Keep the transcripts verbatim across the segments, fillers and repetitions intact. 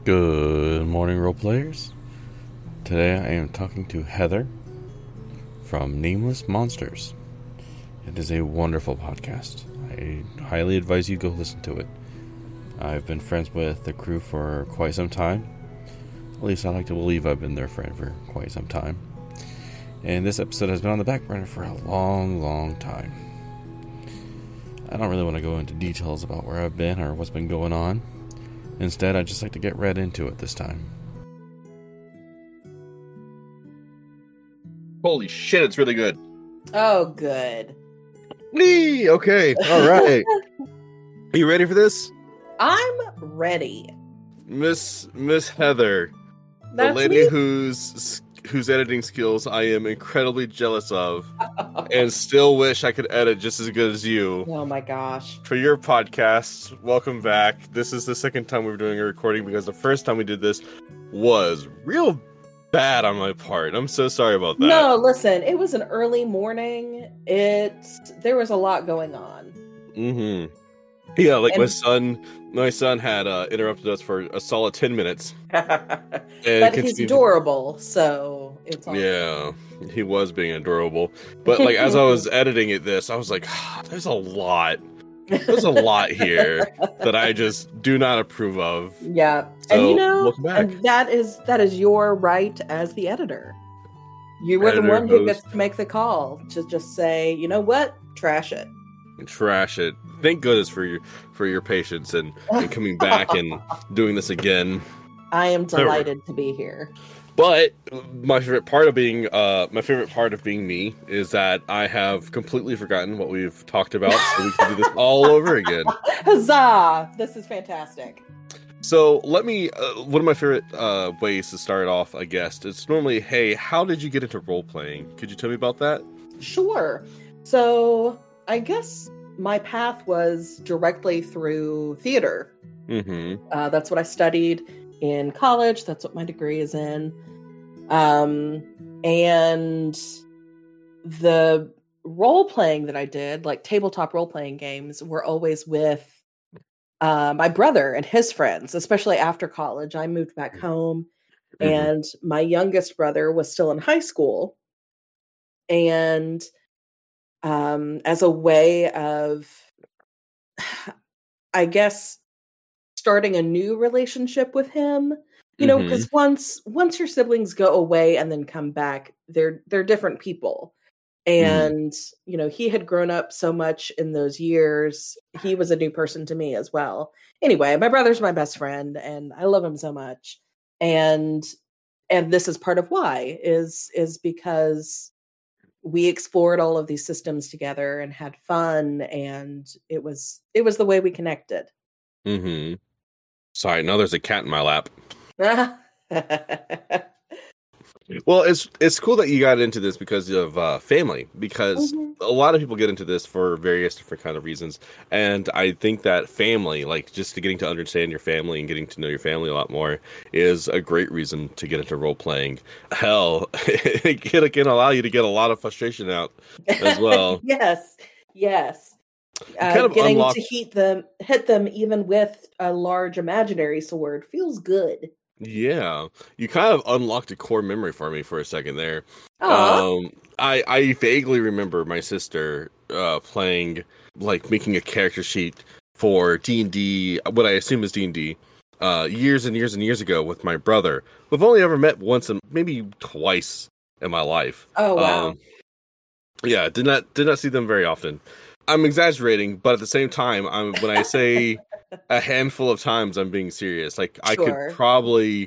Good morning, role players. Today I am talking to Heather from Nameless Monsters. It is a wonderful podcast. I highly advise you go listen to it. I've been friends with the crew for quite some time. At least I like to believe I've been their friend for quite some time. And this episode has been on the back burner for a long, long time. I don't really want to go into details about where I've been or what's been going on. Instead, I'd just like to get right into it this time. Holy shit, it's really good. Oh, good. Whee! Okay, all right. Are you ready for this? I'm ready. Miss Miss Heather, That's the lady me? whose whose editing skills I am incredibly jealous of and still wish I could edit just as good as you. Oh my gosh. For your podcast, welcome back. This is the second time we're doing a recording because the first time we did this was real bad on my part. I'm so sorry about that. No, listen, it was an early morning. It's there was a lot going on. Mm-hmm. Yeah, like And- my son my son had uh, interrupted us for a solid ten minutes. But And he's continued- adorable, so it's all Yeah, he was being adorable. But like as I was editing it this, I was like, ah, there's a lot. There's a lot here that I just do not approve of. Yeah. So, and you know, welcome back. and that is that is your right as the editor. You were the Editor, one who host. gets to make the call to just say, you know what? Trash it. Trash it. Thank goodness for your for your patience and, and coming back and doing this again. I am delighted to be here. But my favorite part of being uh my favorite part of being me is that I have completely forgotten what we've talked about, so we can do this all over again. Huzzah! This is fantastic. So let me. Uh, one of my favorite uh, ways to start off a guest is normally, hey, how did you get into role playing? Could you tell me about that? Sure. So I guess my path was directly through theater. Mm-hmm. Uh, that's what I studied in college. That's what my degree is in. Um, and the role playing that I did, like tabletop role playing games, were always with uh, my brother and his friends, especially after college. I moved back home, Mhm. and my youngest brother was still in high school. And um, as a way of, I guess, starting a new relationship with him, you know, Mhm. because once once your siblings go away and then come back, they're they're different people. And you know, he had grown up so much in those years. He was a new person to me as well. Anyway, my brother's my best friend, and I love him so much. And and this is part of why is is because we explored all of these systems together and had fun, and it was it was the way we connected. Mm-hmm. Sorry, now there's a cat in my lap. Well, it's it's cool that you got into this because of uh, family, because Mhm. a lot of people get into this for various different kind of reasons, and I think that family, like just to getting to understand your family and getting to know your family a lot more, is a great reason to get into role playing. Hell, it can it can allow you to get a lot of frustration out as well. Yes, yes. Uh, kind of getting unlock- to heat them, hit them, even with a large imaginary sword, feels good. Yeah, you kind of unlocked a core memory for me for a second there. Aw. Um, I I vaguely remember my sister uh, playing, like making a character sheet for D and D, what I assume is D and D, uh, years and years and years ago with my brother. We've only ever met once and maybe twice in my life. Oh wow. Um, yeah, did not did not see them very often. I'm exaggerating, but at the same time, I'm when I say a handful of times, I'm being serious. Like I Sure. could probably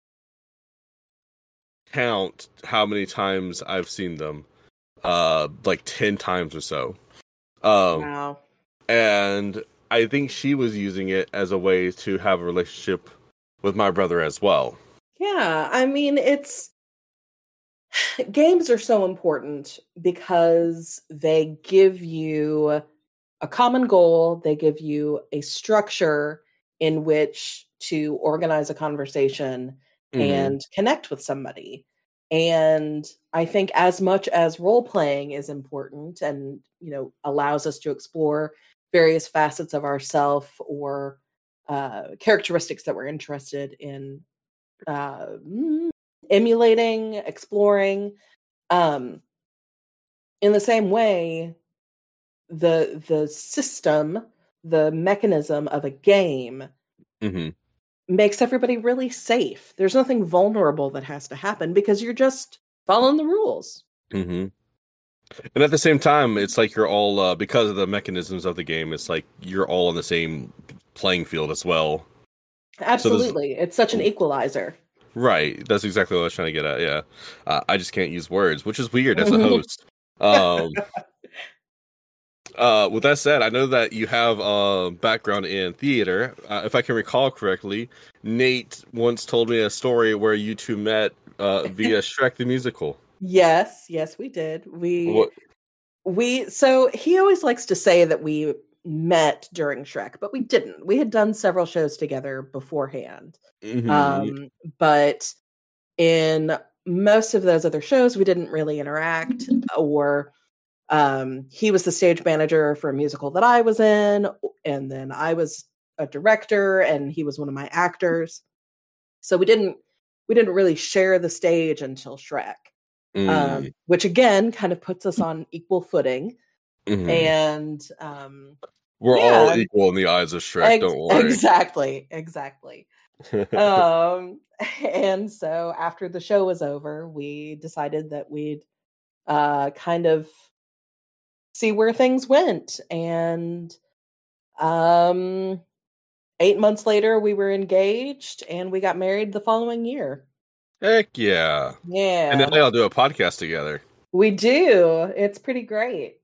count how many times I've seen them, uh, like ten times or so. Um, Wow. and I think she was using it as a way to have a relationship with my brother as well. Yeah, I mean, it's games are so important because they give you a common goal, they give you a structure in which to organize a conversation Mhm. and connect with somebody. And I think as much as role playing is important and, you know, allows us to explore various facets of ourself or uh, characteristics that we're interested in uh, mm, emulating, exploring. Um, in the same way, the the system, the mechanism of a game Mm-hmm. makes everybody really safe. There's nothing vulnerable that has to happen because you're just following the rules. Mm-hmm. And at the same time, it's like you're all uh, because of the mechanisms of the game. It's like you're all on the same playing field as well. Absolutely, so it's such an equalizer. Right, that's exactly what I was trying to get at. Yeah, uh, I just can't use words, which is weird as a host. um, uh, with that said, I know that you have a background in theater. Uh, if I can recall correctly, Nate once told me a story where you two met uh, via Shrek the Musical. Yes, yes, we did. We what? we so he always likes to say that we met during Shrek, but we didn't. We had done several shows together beforehand. Mm-hmm. Um, but in most of those other shows, we didn't really interact, or um, he was the stage manager for a musical that I was in, and then I was a director, and he was one of my actors. So we didn't we didn't really share the stage until Shrek, mm. um, which again kind of puts us on equal footing. Mm-hmm. And um, we're yeah. all equal in the eyes of Shrek. Ex- don't worry. Exactly, exactly. um, and so after the show was over, we decided that we'd uh, kind of see where things went. And um, eight months later, we were engaged, and we got married the following year. Heck yeah! Yeah, and then they all do a podcast together. We do. It's pretty great.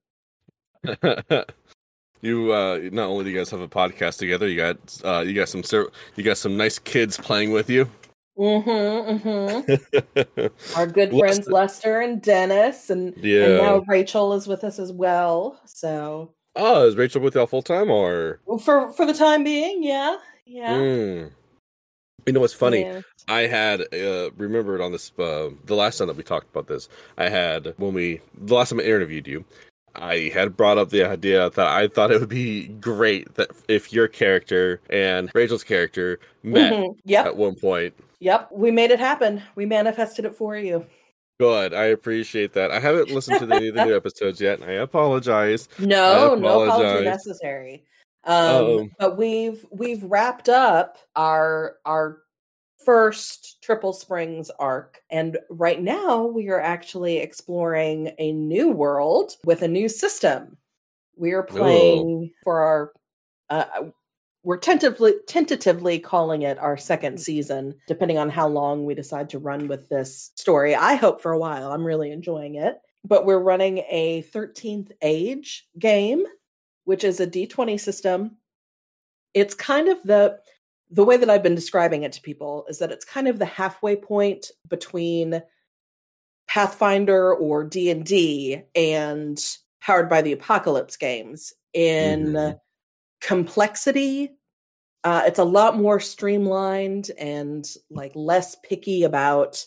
You uh, not only do you guys have a podcast together, you got uh, you got some you got some nice kids playing with you. Mm-hmm. mm-hmm. Our good friends Lester. Lester and Dennis, and, yeah. and now Rachel is with us as well. So, oh, is Rachel with y'all full time or for for the time being? Yeah, yeah. Mm. You know what's funny? Yeah. I had uh, remembered on this uh, the last time that we talked about this. I had when we the last time I interviewed you. I had brought up the idea that I thought it would be great that if your character and Rachel's character met mm-hmm. yep. at one point. Yep, we made it happen. We manifested it for you. Good, I appreciate that. I haven't listened to any of the new episodes yet, and I apologize. No, I apologize. no apology necessary. Um, um, but we've we've wrapped up our our first Triple Springs arc, and right now we are actually exploring a new world with a new system. We are playing oh. for our uh, we're tentatively tentatively calling it our second season, depending on how long we decide to run with this story. I hope for a while. I'm really enjoying it. But we're running a thirteenth Age game, which is a D twenty system. It's kind of the The way that I've been describing it to people is that it's kind of the halfway point between Pathfinder or D and D and Powered by the Apocalypse games. In mm-hmm. complexity, uh, it's a lot more streamlined and like less picky about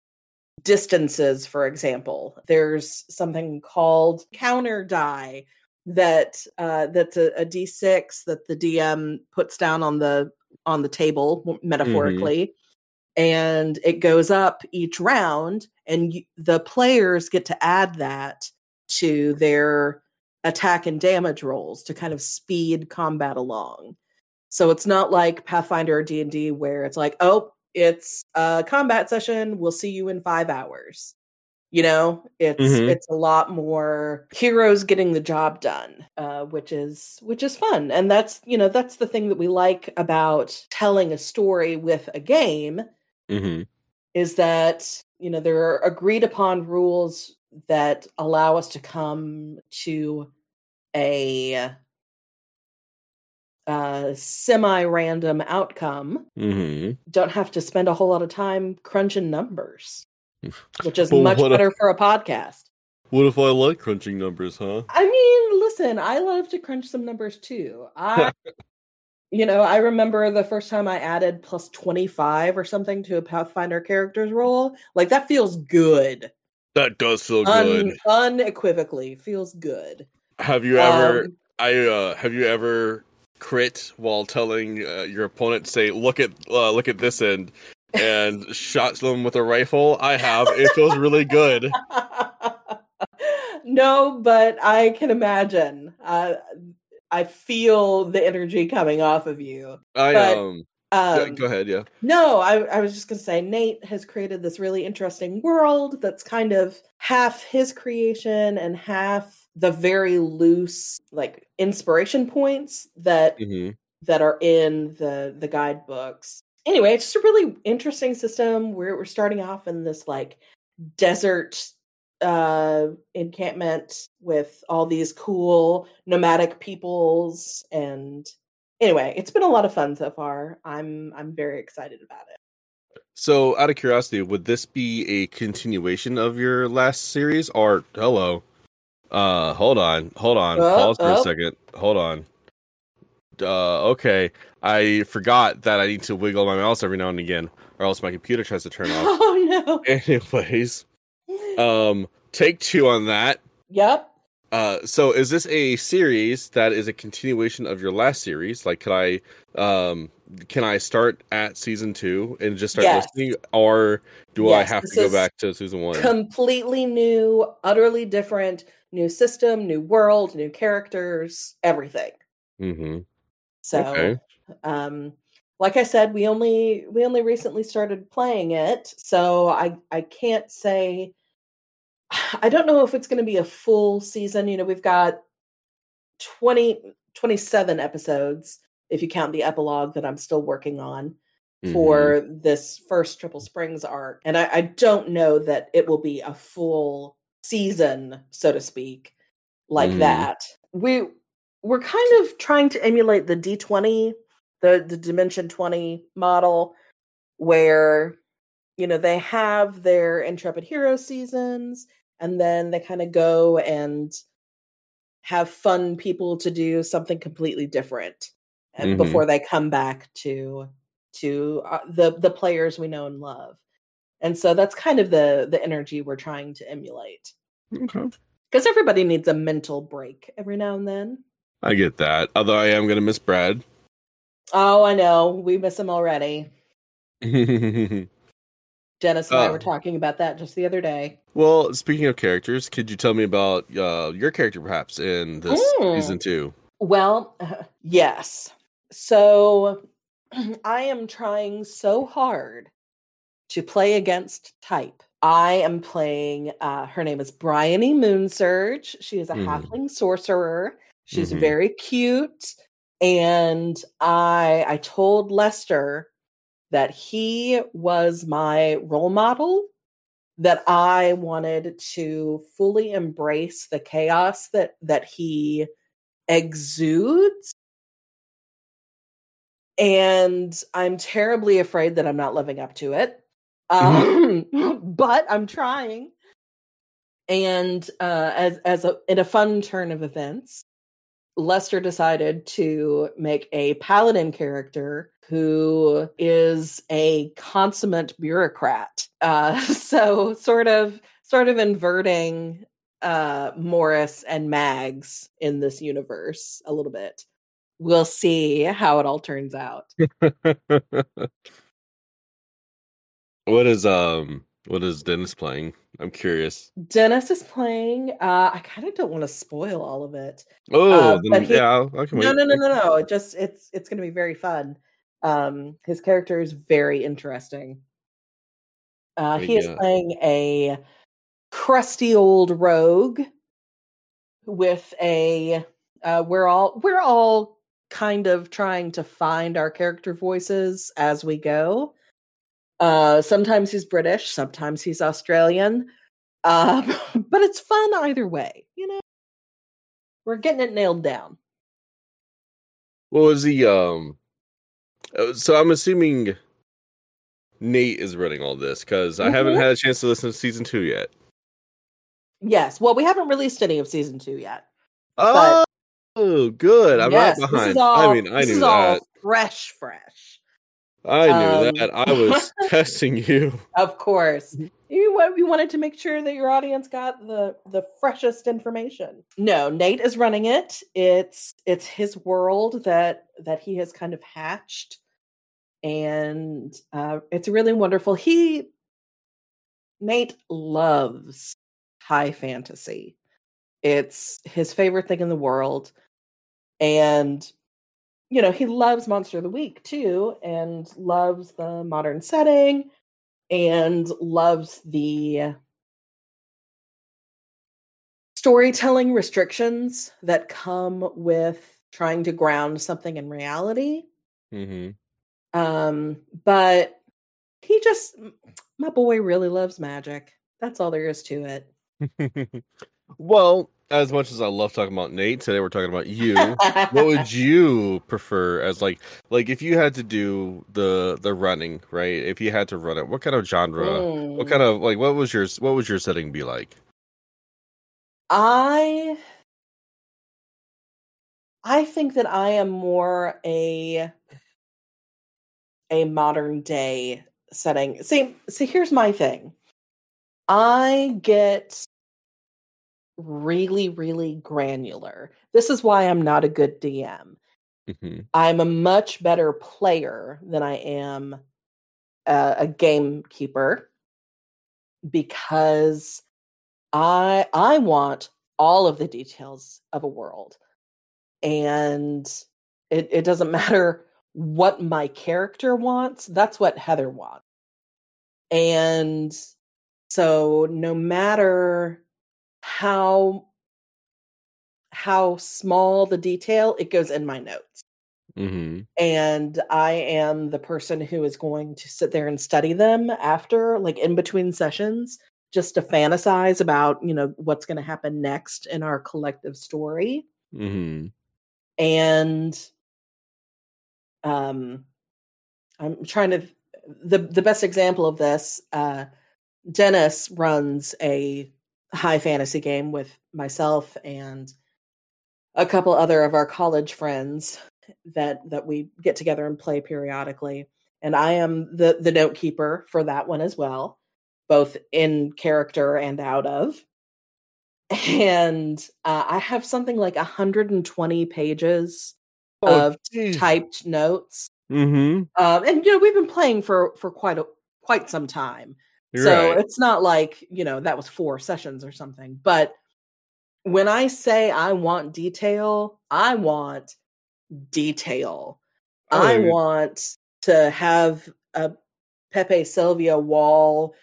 distances, for example. There's something called counter die that uh, that's a, a D six that the D M puts down on the on the table, metaphorically, mm-hmm. and it goes up each round, and you, the players get to add that to their attack and damage rolls to kind of speed combat along. So it's not like Pathfinder or D and D where it's like, oh, it's a combat session, we'll see you in five hours. You know, it's mm-hmm. it's a lot more heroes getting the job done, uh, which is which is fun. And that's, you know, that's the thing that we like about telling a story with a game, mm-hmm. is that, you know, there are agreed upon rules that allow us to come to a uh, semi-random outcome. Mm-hmm. Don't have to spend a whole lot of time crunching numbers. Which is well, much better if, for a podcast. What if I like crunching numbers, huh? I mean, listen, I love to crunch some numbers too. I, you know, I remember the first time I added plus twenty-five or something to a Pathfinder character's roll. Like, that feels good. That does feel good. Un- unequivocally feels good. Have you ever, um, I, uh, have you ever crit while telling uh, your opponent to say, "Look at uh, look at this end," and shot them with a rifle? I have. It feels really good. No, but I can imagine. Uh, I feel the energy coming off of you. I but, um, um yeah, go ahead, yeah. No, I, I was just gonna say Nate has created this really interesting world that's kind of half his creation and half the very loose like inspiration points that Mm-hmm. that are in the the guidebooks. Anyway, it's just a really interesting system. We're we're starting off in this like desert uh encampment with all these cool nomadic peoples, and anyway, it's been a lot of fun so far. I'm I'm very excited about it. So, out of curiosity, would this be a continuation of your last series, or hello? Uh, hold on, hold on, Oh, pause for oh. a second. Hold on. Uh, okay, I forgot that I need to wiggle my mouse every now and again, or else my computer tries to turn off. Oh no. Anyways, um, take two on that. Yep. Uh, so is this a series that is a continuation of your last series? Like, can I, um, can I start at season two and just start Yes. listening, or do Yes, I have this to go is back to season one? Completely new, utterly different, new system, new world, new characters, everything. Mm-hmm. So, Okay. um, like I said, we only we only recently started playing it, so I I can't say. I don't know if it's going to be a full season. You know, we've got twenty, twenty-seven episodes if you count the epilogue that I'm still working on for Mm-hmm. this first Triple Springs arc, and I, I don't know that it will be a full season, so to speak, like Mhm. that. We we're kind of trying to emulate the D twenty, the the Dimension twenty model, where you know they have their Intrepid Hero seasons, and then they kind of go and have fun people to do something completely different uh, Mhm. before they come back to to uh, the the players we know and love. And so that's kind of the the energy we're trying to emulate. Okay. Because everybody needs a mental break every now and then. I get that. Although I am gonna miss Brad. Oh, I know. We miss him already. Dennis and I were Uh, talking about that just the other day. well, speaking of characters, could you tell me about uh, your character perhaps in this Mm. season two? Well, uh, yes. So I am trying so hard to play against type. I am playing, uh, her name is Bryony Moonsurge. She is a Mhm. halfling sorcerer. She's Mhm. very cute. And I I told Lester that he was my role model, that I wanted to fully embrace the chaos that that he exudes. And I'm terribly afraid that I'm not living up to it. Um, but I'm trying. And uh, as as a in a fun turn of events, Lester decided to make a paladin character who is a consummate bureaucrat. Uh, so sort of sort of inverting uh, Morris and Mags in this universe a little bit. We'll see how it all turns out. What is um what is Dennis playing? I'm curious. Dennis is playing. Uh, I kind of don't want to spoil all of it. Oh, Uh, but then he yeah, I'll- I can no wait. no no no no. It just it's it's going to be very fun. Um, his character is very interesting. Uh, he is Yeah. playing a crusty old rogue with a. Uh, we're all we're all kind of trying to find our character voices as we go. Uh, sometimes he's British, sometimes he's Australian, uh, but it's fun either way. You know, we're getting it nailed down. What was the um? uh, So I'm assuming Nate is running all this because I haven't Mhm. had a chance to listen to season two yet. Yes. Well, we haven't released any of season two yet. Oh, good. I'm Yes, not this is behind. all. I mean, I this knew is all that. fresh, fresh. I knew Um, that. I was testing you. of course. You, wa- you wanted to make sure that your audience got the the freshest information. No, Nate is running it. It's it's his world that that he has kind of hatched, and uh, it's really wonderful. He Nate loves high fantasy. It's his favorite thing in the world, and you know he loves Monster of the Week too, and loves the modern setting, and loves the storytelling restrictions that come with trying to ground something in reality. Mm-hmm. Um, but he just, my boy really loves magic. That's all there is to it. Well, as much as I love talking about Nate, today we're talking about you. What would you prefer as like like if you had to do the the running, right? If you had to run it, what kind of genre? What kind Mm. of like what was your what would your setting be like? I I think that I am more a a modern day setting. See, see, here's my thing. I get really, really granular. This is why I'm not a good D M. Mm-hmm. I'm a much better player than I am a, a gamekeeper because I I want all of the details of a world, and it, it doesn't matter what my character wants. That's what Heather wants, and so no matter how how small the detail, it goes in my notes. Mm-hmm. And I am the person who is going to sit there and study them after, like in between sessions, just to fantasize about, you know, what's going to happen next in our collective story. Mm-hmm. And um, I'm trying to, the, the best example of this, uh, Dennis runs a high fantasy game with myself and a couple other of our college friends that that we get together and play periodically, and I am the the note keeper for that one as well, both in character and out of. And uh, I have something like one hundred twenty pages Oh, of jeez. typed notes, Mm-hmm. um, and you know we've been playing for for quite a quite some time, You're so right. it's not like you know that was four sessions or something. But when I say I want detail, I want detail. I Oh, want to have a Pepe Sylvia wall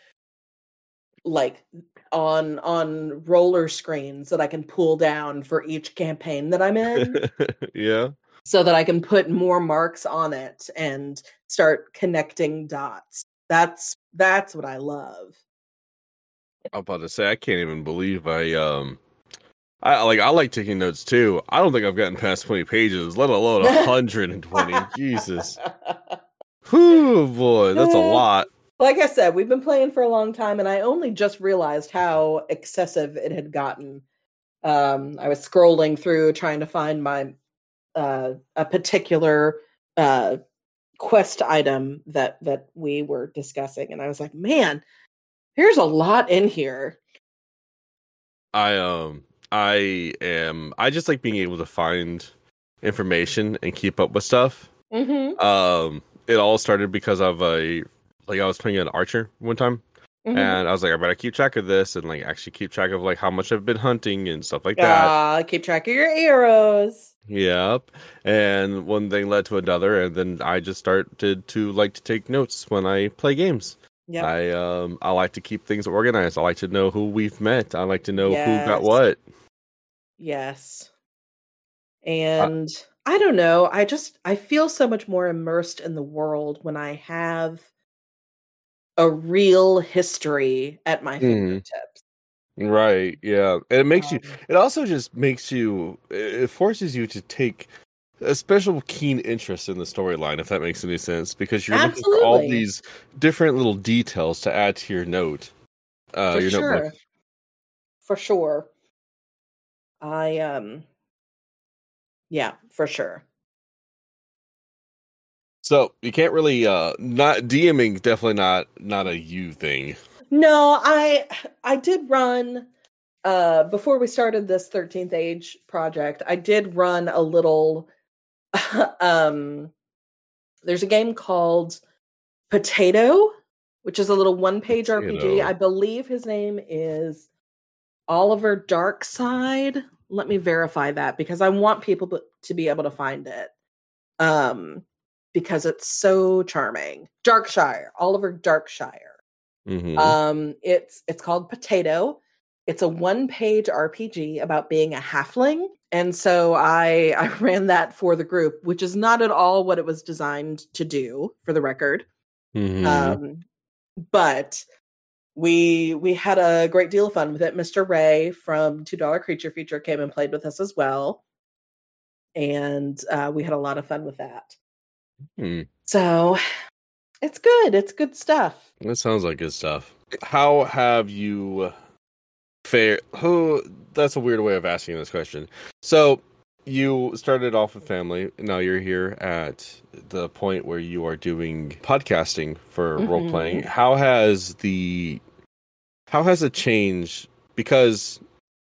like on on roller screens that I can pull down for each campaign that I'm in yeah. so that I can put more marks on it and start connecting dots. That's that's what I love. I'm about to say I can't even believe I um I like I like taking notes too. I don't think I've gotten past twenty pages, let alone one hundred twenty. Jesus. Whew, boy, that's a lot. Like I said, we've been playing for a long time, and I only just realized how excessive it had gotten. Um, I was scrolling through trying to find my uh, a particular uh, quest item that that we were discussing, and I was like, "Man, there's a lot in here." I um I am I just like being able to find information and keep up with stuff. Mm-hmm. Um it all started because of a like I was playing an archer one time Mm-hmm. and I was like I better keep track of this and like actually keep track of like how much I've been hunting and stuff like that. Ah, keep track of your arrows. Yep. And one thing led to another, and then I just started to like to take notes when I play games. Yep. I um I like to keep things organized. I like to know who we've met. I like to know who got Yes. what. Yes. Uh, And I don't know. I just I feel so much more immersed in the world when I have a real history at my mhm. fingertips. Right, yeah. And it makes you Um, it also just makes you it forces you to take a special keen interest in the storyline, if that makes any sense, because you're looking for all absolutely, these different little details to add to your note, uh, for your notebook. sure, for sure. I um, yeah, for sure. So you can't really uh not DMing definitely not not a you thing. No, I I did run uh before we started this thirteenth Age project. I did run a little um there's a game called Potato, which is a little one-page R P G. I believe his name is Oliver Darkside. Let me verify that because I want people to be able to find it. Um because it's so charming. Darkshire, Oliver Darkshire. Mm-hmm. Um, it's it's called Potato. It's a one-page R P G about being a halfling, and so I I ran that for the group, which is not at all what it was designed to do, for the record. Mm-hmm. Um, but we we had a great deal of fun with it. Mister Ray from Two Dollar Creature Feature came and played with us as well, and uh, we had a lot of fun with that. Mm. So it's good. It's good stuff. That sounds like good stuff. How have you fared? Who? That's a weird way of asking this question. So you started off with family. Now you're here at the point where you are doing podcasting for Mm-hmm. role playing. How has the how has it changed? Because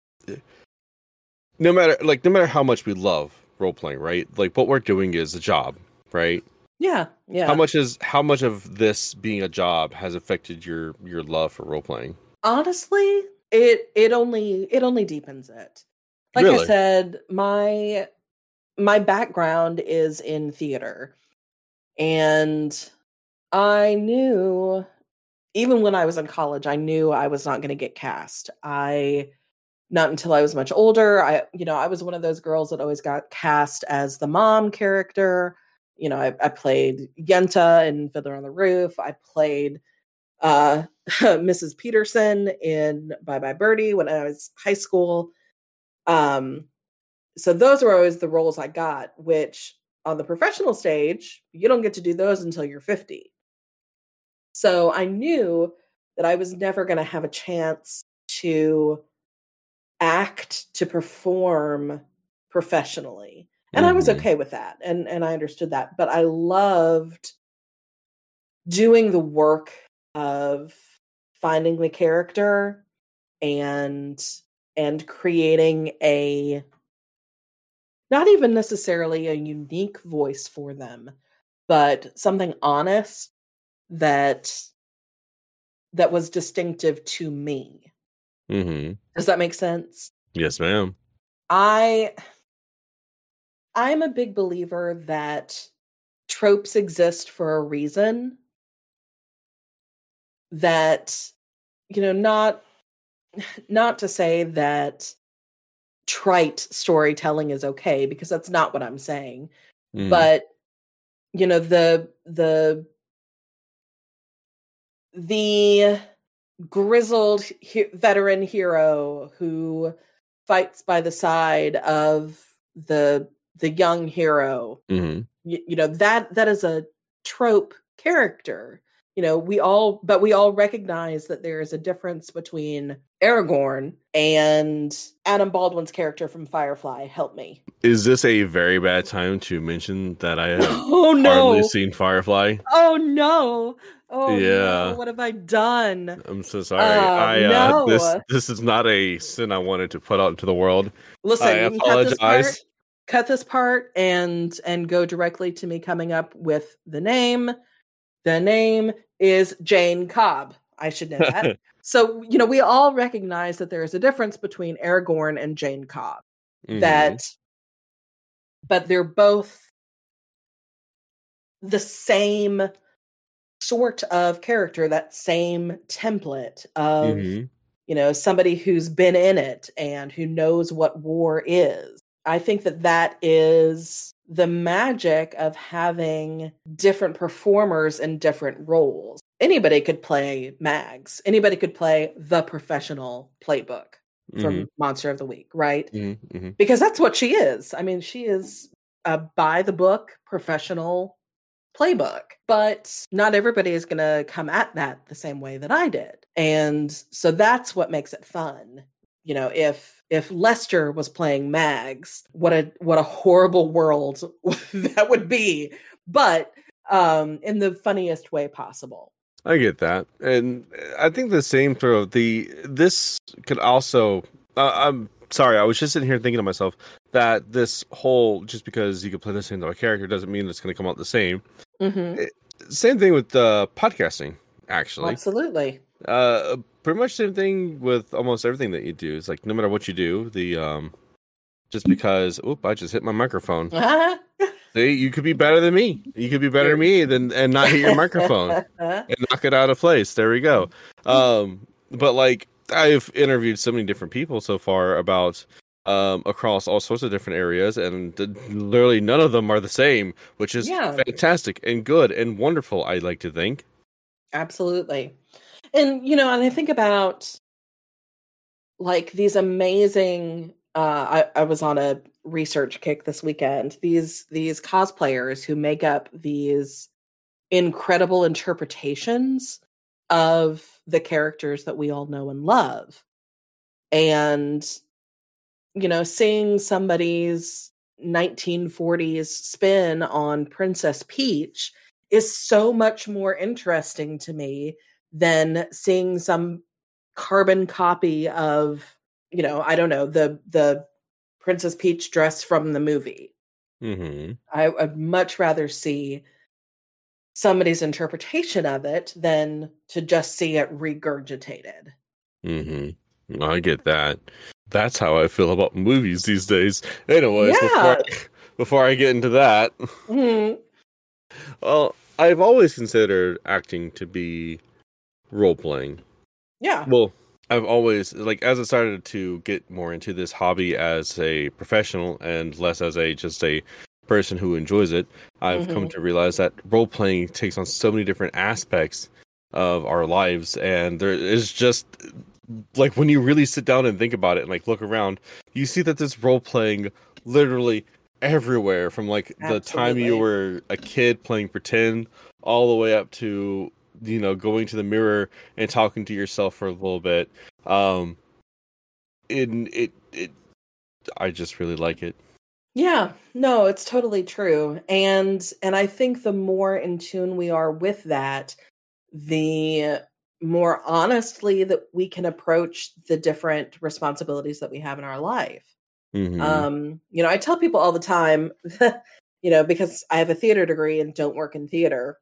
no matter like no matter how much we love role playing, right? Like what we're doing is a job, right? Yeah, yeah. How much is how much of this being a job has affected your your love for role playing? Honestly, it it only it only deepens it. Like Really? I said, my my background is in theater. And I knew even when I was in college, I knew I was not going to get cast. I not until I was much older. I you know, I was one of those girls that always got cast as the mom character. You know, I, I played Yenta in Fiddler on the Roof. I played uh, Missus Peterson in Bye Bye Birdie when I was high school. Um, so those were always the roles I got, which on the professional stage, you don't get to do those until you're fifty. So I knew that I was never going to have a chance to act, to perform professionally. And mm-hmm. I was okay with that. And, and I understood that. But I loved doing the work of finding the character and and creating a not even necessarily a unique voice for them, but something honest that that was distinctive to me. Mm-hmm. Does that make sense? Yes, ma'am. I I'm a big believer that tropes exist for a reason. That, you know, not not to say that trite storytelling is okay, because that's not what I'm saying. Mm. But, you know, the the the grizzled he- veteran hero who fights by the side of the the young hero, mm-hmm. you, you know, that that is a trope character. You know, we all, but we all recognize that there is a difference between Aragorn and Adam Baldwin's character from Firefly. Help me. Is this a very bad time to mention that I have oh, no. hardly seen Firefly? Oh, no. Oh, yeah. no. What have I done? I'm so sorry. Um, I uh, no. this this is not a sin I wanted to put out into the world. Listen, I you can cut this apologize. part, cut this part and and go directly to me coming up with the name. The name is Jane Cobb. I should know that. So, you know, we all recognize that there is a difference between Aragorn and Jane Cobb. Mm-hmm. That, but they're both the same sort of character, that same template of, mm-hmm. you know, somebody who's been in it and who knows what war is. I think that that is the magic of having different performers in different roles. Anybody could play Mags. Anybody could play the professional playbook from mm-hmm. Monster of the Week, right? Mm-hmm. Mm-hmm. Because that's what she is. I mean, she is a by-the-book professional playbook. But not everybody is going to come at that the same way that I did. And so that's what makes it fun. You know, if if Lester was playing Mags, what a what a horrible world that would be. But um, in the funniest way possible. I get that, and I think the same sort of the this could also. Uh, I'm sorry, I was just sitting here thinking to myself that this whole just because you can play the same type of character doesn't mean it's going to come out the same. Mm-hmm. It, same thing with uh, podcasting, actually. Absolutely. Uh, pretty much same thing with almost everything that you do. It's like no matter what you do, the um, just because. Oop! I just hit my microphone. See, you could be better than me. You could be better than me than and not hit your microphone and knock it out of place. There we go. Um, but like I've interviewed so many different people so far about um across all sorts of different areas, and literally none of them are the same, which is Yeah. fantastic and good and wonderful. I like to think. Absolutely. And you know, and I think about like these amazing. Uh, I, I was on a research kick this weekend. These these cosplayers who make up these incredible interpretations of the characters that we all know and love. And, you know, seeing somebody's nineteen forties spin on Princess Peach is so much more interesting to me than seeing some carbon copy of, you know, I don't know, the the Princess Peach dress from the movie. Mm-hmm. I would much rather see somebody's interpretation of it than to just see it regurgitated. Mm-hmm. I get that. That's how I feel about movies these days. Anyways, Yeah. before I, before I get into that, Mhm. well, I've always considered acting to be role playing. Yeah. Well, I've always like as I started to get more into this hobby as a professional and less as a just a person who enjoys it, I've come Mhm. to realize that role playing takes on so many different aspects of our lives, and there is just like when you really sit down and think about it and like look around, you see that there's role playing literally everywhere, from like the time you Absolutely. were a kid playing pretend all the way up to, you know, going to the mirror and talking to yourself for a little bit. Um, it it it, I just really like it. Yeah, no, it's totally true. And and I think the more in tune we are with that, the more honestly that we can approach the different responsibilities that we have in our life. Mm-hmm. Um, you know, I tell people all the time, you know, because I have a theater degree and don't work in theater,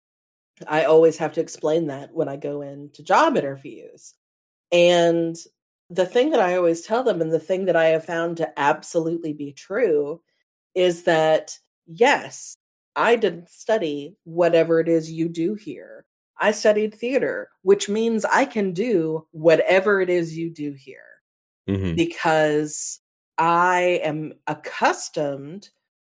I always have to explain that when I go into job interviews. And the thing that I always tell them, and the thing that I have found to absolutely be true, is that yes, I didn't study whatever it is you do here. I studied theater, which means I can do whatever it is you do here Mm-hmm. because I am accustomed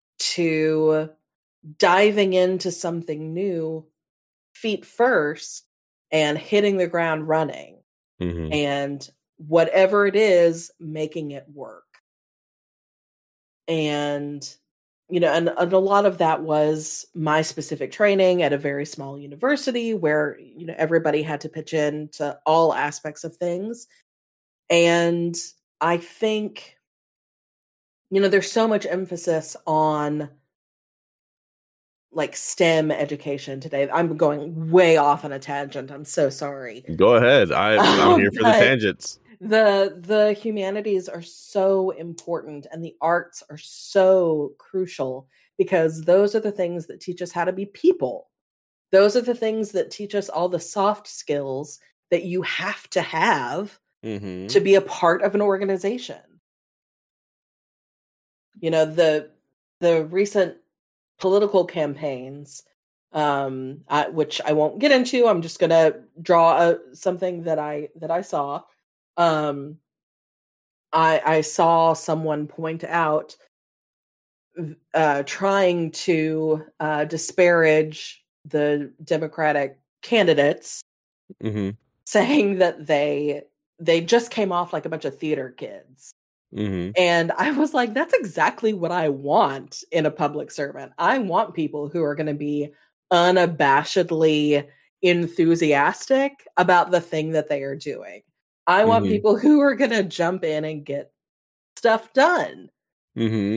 to diving into something new feet first and hitting the ground running. Mm-hmm. And whatever it is, making it work. And, you know, and, and a lot of that was my specific training at a very small university where, you know, everybody had to pitch in to all aspects of things. And I think, you know, there's so much emphasis on like STEM education today. I'm going way off on a tangent. I'm so sorry. Go ahead. I, I'm Oh, here for the but- tangents. The the humanities are so important and the arts are so crucial because those are the things that teach us how to be people. Those are the things that teach us all the soft skills that you have to have Mm-hmm. to be a part of an organization. You know, the the recent political campaigns, um, I, which I won't get into. I'm just going to draw a, something that I that I saw. Um, I I saw someone point out uh, trying to uh, disparage the Democratic candidates, Mm-hmm. saying that they they just came off like a bunch of theater kids. Mm-hmm. And I was like, that's exactly what I want in a public servant. I want people who are going to be unabashedly enthusiastic about the thing that they are doing. I want Mhm. people who are going to jump in and get stuff done. Mm-hmm.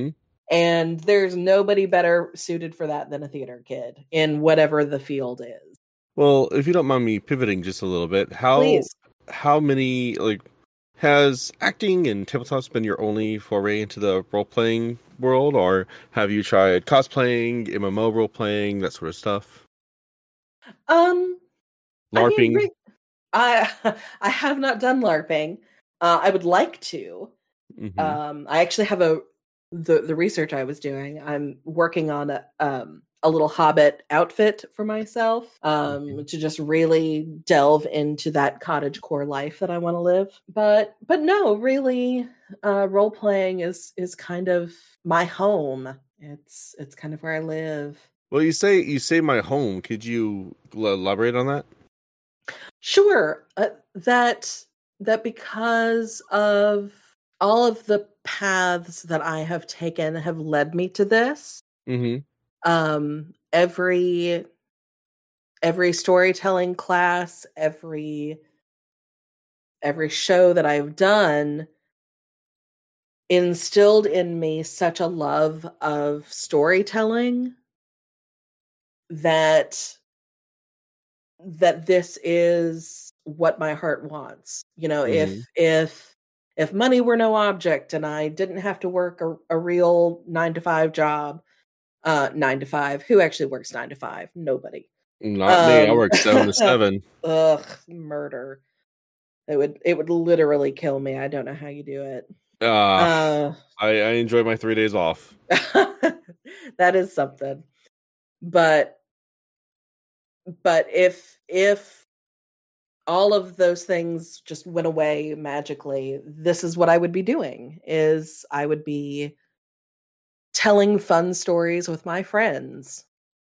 And there's nobody better suited for that than a theater kid in whatever the field is. Well, if you don't mind me pivoting just a little bit, how Please. how many like has acting and tabletops been your only foray into the role playing world, or have you tried cosplaying, M M O role playing, that sort of stuff? Um, LARPing. I mean, re- I I have not done LARPing. Uh, I would like to. Mm-hmm. Um, I actually have a the the research I was doing. I'm working on a um a little Hobbit outfit for myself. Um, Mm-hmm. to just really delve into that cottagecore life that I want to live. But but no, really, uh, role playing is is kind of my home. It's it's kind of where I live. Well, you say you say my home. Could you elaborate on that? Sure, uh, that that because of all of the paths that I have taken have led me to this. Mm-hmm. Um, every every storytelling class, every every show that I've done instilled in me such a love of storytelling that that this is what my heart wants. You know, Mm-hmm. if if if money were no object and I didn't have to work a, a real nine to five job, uh, nine to five, who actually works nine to five? Nobody. Not me. I Um, work seven to seven. Ugh, murder. It would it would literally kill me. I don't know how you do it. Uh, Uh, I, I enjoy my three days off. that is something. But but if if all of those things just went away magically, this is what I would be doing. Is I would be telling fun stories with my friends.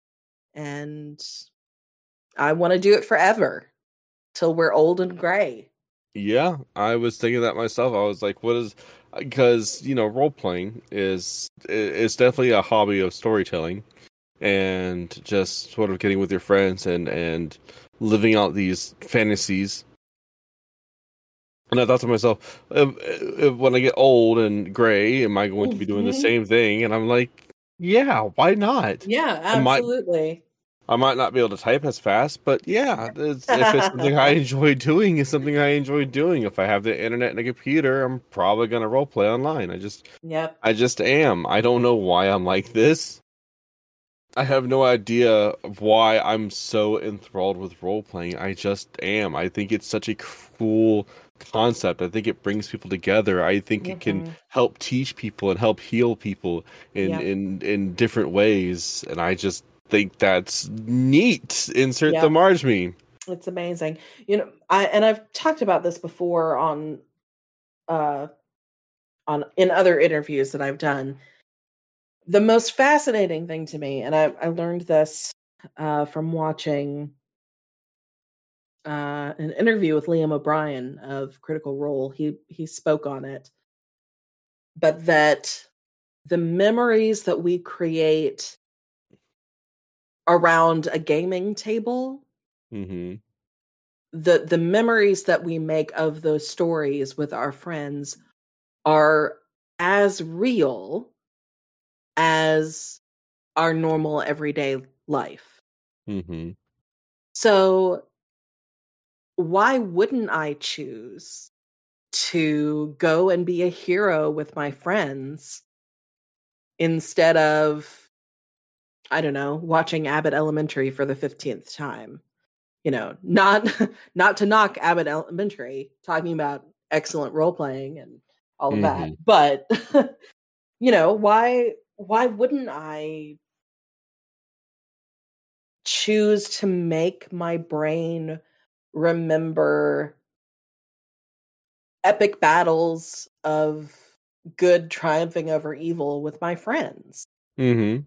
And I want to do it forever till we're old and gray. Yeah, I was thinking that myself. I was like, what is, because, you know, role playing is, it's definitely a hobby of storytelling and just sort of getting with your friends and, and living out these fantasies. And I thought to myself, if, if, when I get old and gray, am I going to be doing the Mhm. same thing? And I'm like, yeah, why not? Yeah, I might, absolutely. I might not be able to type as fast, but yeah, it's, if it's something I enjoy doing, it's something I enjoy doing. If I have the internet and a computer, I'm probably gonna role play online. I just, Yep. I just am. I don't know why I'm like this. I have no idea why I'm so enthralled with role playing. I just am. I think it's such a cool concept. I think it brings people together. I think it can Mhm. help teach people and help heal people in Yep. in in different ways. And I just think that's neat. Insert Yep. the Marge-me. It's amazing. You know, I and I've talked about this before on uh on in other interviews that I've done. The most fascinating thing to me, and I, I learned this uh, from watching uh, an interview with Liam O'Brien of Critical Role. He he spoke on it, but that the memories that we create around a gaming table, Mm-hmm. the the memories that we make of those stories with our friends are as real as our normal everyday life. Mm-hmm. So why wouldn't I choose to go and be a hero with my friends instead of, I don't know, watching Abbott Elementary for the fifteenth time? You know, not not to knock Abbott Elementary, talking about excellent role playing and all of that. Mm-hmm. But you know, why why wouldn't I choose to make my brain remember epic battles of good triumphing over evil with my friends? Mm-hmm.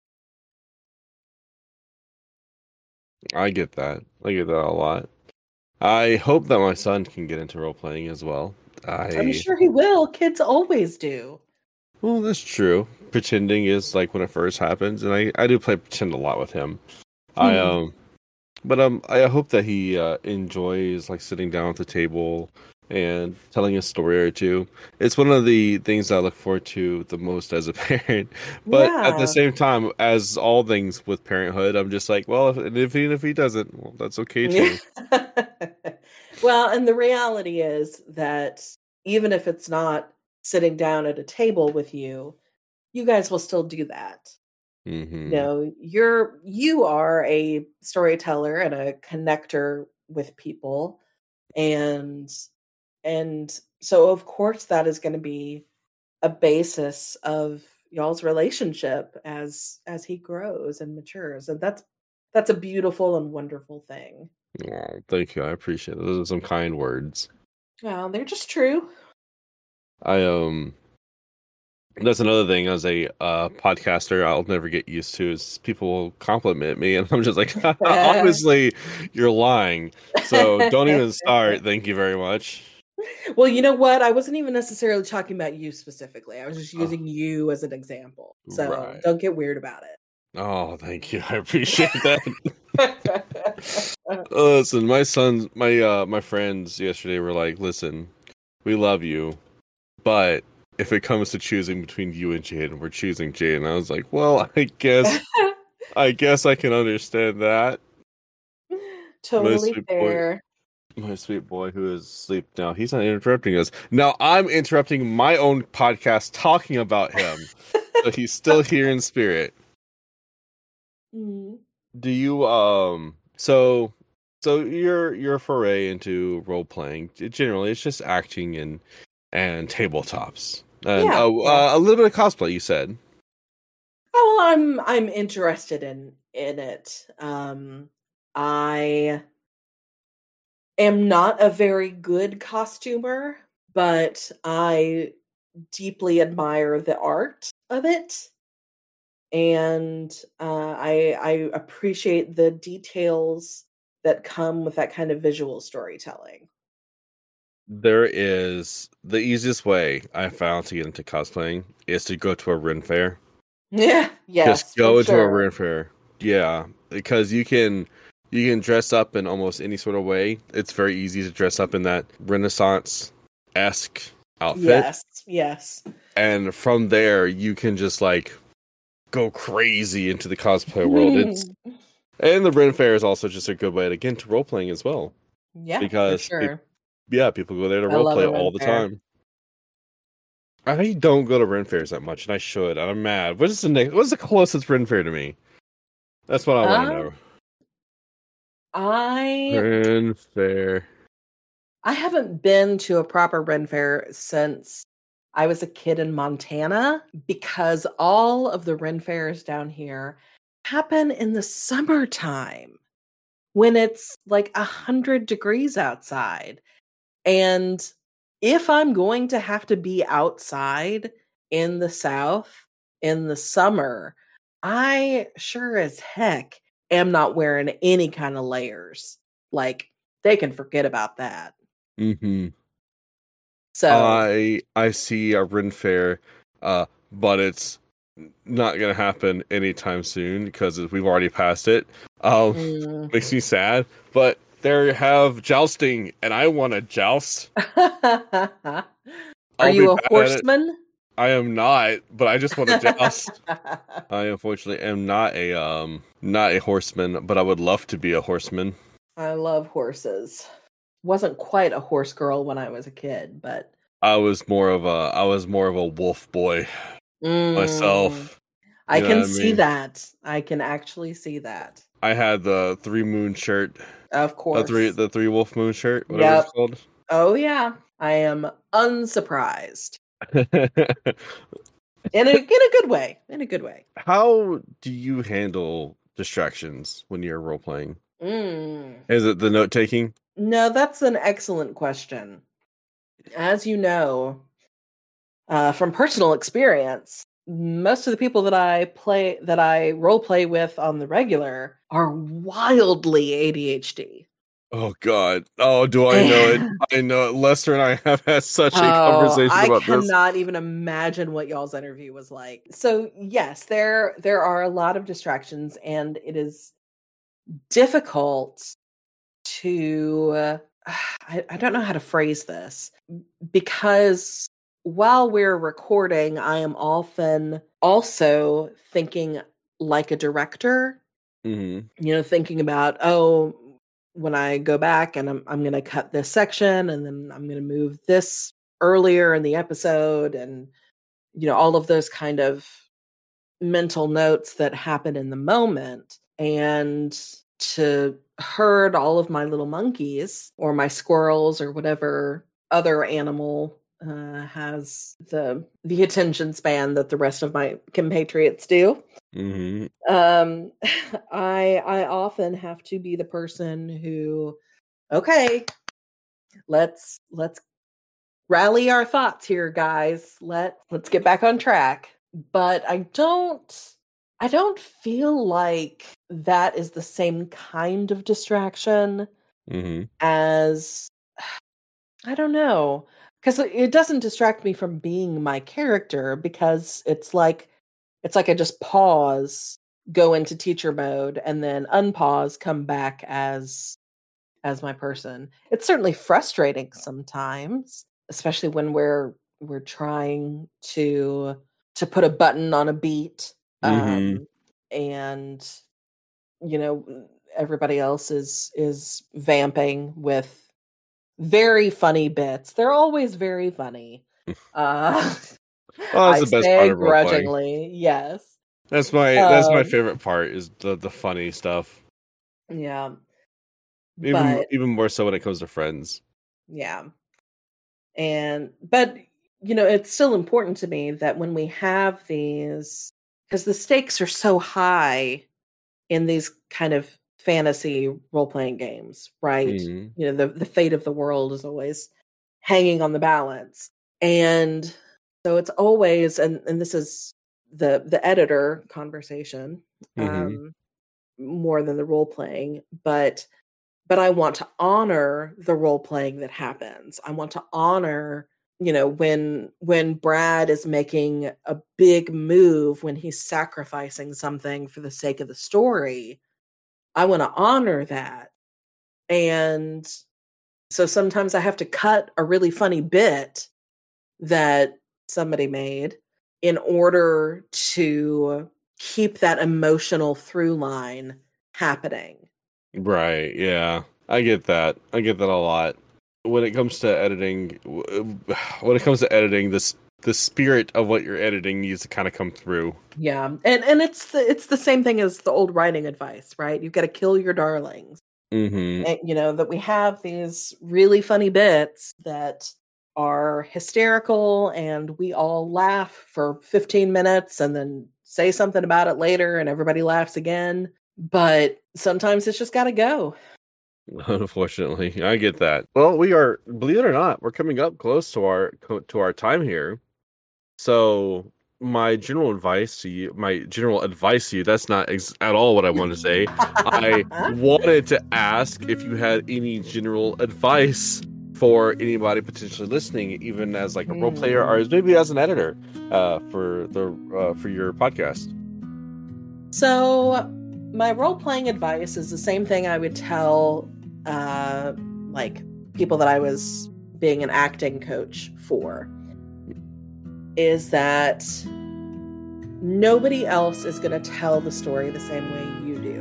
I get that. I get that a lot. I hope that my son can get into role playing as well. I I'm sure he will. Kids always do. Well, that's true. Pretending is like when it first happens, and I, I do play pretend a lot with him. I Mhm. um, but um, I hope that he uh, enjoys like sitting down at the table and telling a story or two. It's one of the things I look forward to the most as a parent. But at the Yeah. same time, as all things with parenthood, I'm just like, well, if, and if even if he doesn't, well, that's okay too. Well, and the reality is that even if it's not sitting down at a table with you, you guys will still do that. You Hmm. know, you're you are a storyteller and a connector with people, and and so of course that is going to be a basis of y'all's relationship as as he grows and matures, and that's that's a beautiful and wonderful thing. Oh, thank you. I appreciate it. Those are some kind words. Well, they're just true. I um That's another thing as a uh, podcaster I'll never get used to is people will compliment me and I'm just like obviously you're lying. So don't even start. Thank you very much. Well, you know what? I wasn't even necessarily talking about you specifically. I was just Oh, using you as an example. So right. don't get weird about Oh, thank you. I appreciate that. it. Listen, my sons, my uh, my friends yesterday were like, "Listen, we love you, but if it comes to choosing between you and Jade, we're choosing Jade." And I was like, "Well, I guess, I guess I can understand that." My Totally sweet boy, fair. my sweet boy, who is asleep now. He's not interrupting us. Now I'm interrupting my own podcast talking about him, but he's still here in spirit. Mm. Do you um? So so your your foray into role playing generally it's just acting and and tabletops and Yeah, oh yeah. uh, a little bit of cosplay. You said. Oh, well, I'm I'm interested in in it. Um, I am not a very good costumer, but I deeply admire the art of it, and uh, I I appreciate the details that come with that kind of visual storytelling. There is the easiest way I found to get into cosplaying is to go to a Ren fair. Yeah, Just yes, for go into a sure. Ren fair. Yeah, because you can you can dress up in almost any sort of way. It's very easy to dress up in that Renaissance esque outfit, Yes, yes. and from there you can just like go crazy into the cosplay world. It's and the Ren Fair is also just a good way to get into role playing as well Yeah, for because pe- sure. yeah, people go there to I role love play a Ren all the Fair. time. I don't go to Ren fairs that much, and I should. And I'm mad. What is the next? What's the closest Ren fair to me? That's what I want to Um, know. I Ren fair. I haven't been to a proper Ren Fair since I was a kid in Montana because all of the Ren Fairs down here happen in the summertime when it's like a hundred degrees outside. And if I'm going to have to be outside in the South in the summer, I sure as heck am not wearing any kind of layers. Like, they can forget about that. Mm-hmm. So, I I see a Ren fair, uh, but it's not gonna happen anytime soon because we've already passed it. Um, mm. makes me sad, but they have jousting, and I want to joust. Are I'll be you a bad at it. horseman? I am not, but I just want to joust. I unfortunately am not a um not a horseman, but I would love to be a horseman. I love horses. Wasn't quite a horse girl when I was a kid, but I was more of a I was more of a wolf boy mm, myself. I You know can what I see mean? that. I can actually see that. I had the three moon shirt, Of the three course. the three wolf moon shirt, whatever it's Yep. called. Oh yeah. I am unsurprised. In a in a good way. In a good way. How do you handle distractions when you're role playing? Mm. Is it the note taking? No, that's an excellent question. As you know, uh, from personal experience, most of the people that I play that I role play with on the regular are wildly A D H D. Oh God! Oh, do I know it? And I know it. Lester and I have had such a oh, conversation I about this. cannot even imagine what y'all's interview was like. So yes, there there are a lot of distractions, and it is difficult to I, I don't know how to phrase this, because while we're recording, I am often also thinking like a director, Mm-hmm. you know, thinking about, oh, when I go back and I'm, I'm going to cut this section and then I'm going to move this earlier in the episode, and, you know, all of those kind of mental notes that happen in the moment. And to herd all of my little monkeys or my squirrels or whatever other animal uh, has the the attention span that the rest of my compatriots do. Mm-hmm. Um, I I often have to be the person who, okay, let's let's rally our thoughts here, guys. Let let's get back on track. But I don't I don't feel like that is the same kind of distraction Mm-hmm. as, I don't know, because it doesn't distract me from being my character, because it's like it's like I just pause, go into teacher mode, and then unpause, come back as as my person. It's certainly frustrating sometimes, especially when we're we're trying to to put a button on a beat, Mm-hmm. um, and you know everybody else is is vamping with very funny bits. They're always very funny. Uh, Well, that's I the best say part of role playing. grudgingly, yes. That's my that's my Um, favorite part is the the funny stuff. yeah, Even but even more so when it comes to friends. yeah. And but you know, it's still important to me that when we have these, because the stakes are so high in these kind of fantasy role-playing games, right? Mm-hmm. You know, the the fate of the world is always hanging on the balance. And so it's always, and and this is the the editor conversation, Mm-hmm. um more than the role playing, but but I want to honor the role playing that happens. I want to honor, you know, when when Brad is making a big move, when he's sacrificing something for the sake of the story. I want to honor that. And so sometimes I have to cut a really funny bit that somebody made in order to keep that emotional through line happening. Right, yeah. I get that. I get that a lot. When it comes to editing, when it comes to editing, this the spirit of what you're editing needs to kind of come through. Yeah. And and it's the it's the same thing as the old writing advice, right? You've got to kill your darlings. Mm-hmm. And, you know, that we have these really funny bits that are hysterical and we all laugh for fifteen minutes and then say something about it later and everybody laughs again. But sometimes it's just got to go. Unfortunately, I get that. Well, we are, believe it or not, we're coming up close to our to our time here. So, my general advice to you, my general advice to you, that's not ex- at all what I wanted to say. I wanted to ask if you had any general advice for anybody potentially listening, even as like a role player or as maybe as an editor, uh, for the uh, for your podcast. So, my role-playing advice is the same thing I would tell uh, like people that I was being an acting coach for, is that nobody else is going to tell the story the same way you do.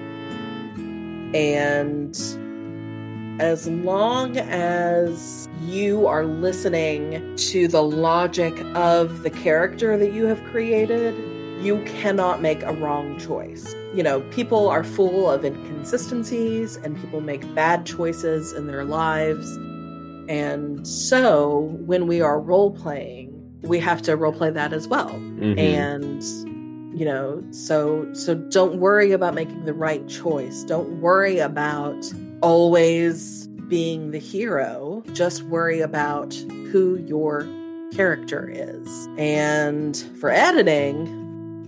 And as long as you are listening to the logic of the character that you have created, you cannot make a wrong choice. You know, people are full of inconsistencies and people make bad choices in their lives. And so when we are role-playing, we have to role-play that as well. Mm-hmm. And, you know, so so don't worry about making the right choice. Don't worry about always being the hero. Just worry about who your character is. And for editing,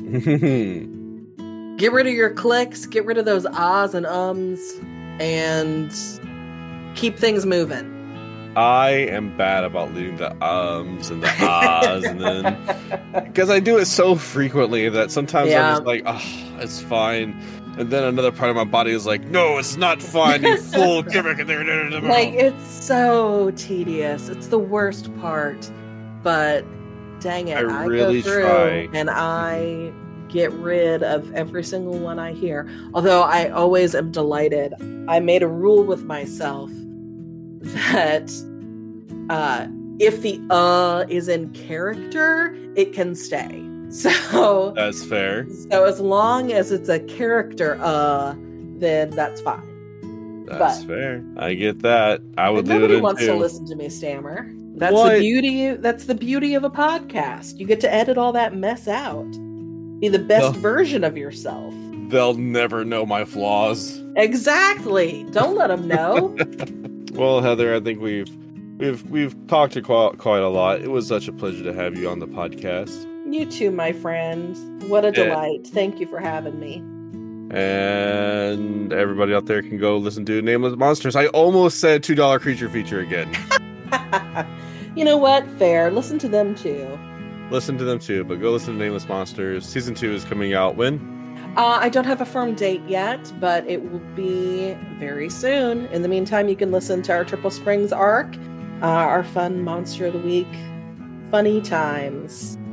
get rid of your clicks, get rid of those ahs and ums, and keep things moving. I am bad about leaving the ums and the ahs, and then because I do it so frequently that sometimes Yeah. I'm just like, oh, it's fine. and then another part of my body is like, no, it's not fun. You fool. Like, it's so tedious. It's the worst part. But dang it, I I, really go through try. and I get rid of every single one I hear. Although I always am delighted. I made a rule with myself that uh, if the uh is in character, it can stay. So That's fair. So as long as it's a character uh, then that's fine. That's But- fair. I get that. I would And leave it nobody in wants too. to listen to me stammer. That's What? the beauty. That's the beauty of a podcast. You get to edit all that mess out. Be the best Well- version of yourself. They'll never know my flaws. Exactly. Don't let them know. Well, Heather, I think we've we've we've talked to quite, quite a lot. It was such a pleasure to have you on the podcast. You too, my friend. What a Yeah. delight. Thank you for having me. And everybody out there can go listen to Nameless Monsters. I almost said two dollar Creature Feature again. You know what? Fair. Listen to them too. Listen to them too, but go listen to Nameless Monsters. Season two is coming out when? Uh, I don't have a firm date yet, but it will be very soon. In the meantime, you can listen to our Triple Springs arc, uh, our fun Monster of the Week, funny times.